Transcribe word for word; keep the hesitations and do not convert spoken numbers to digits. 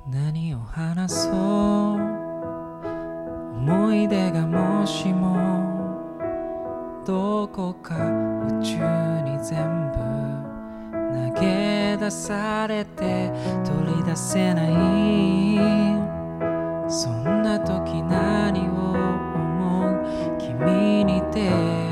何を話そう、思い出がもしもどこか宇宙に全部投げ出されて取り出せない、そんな時何を思う、君に出会う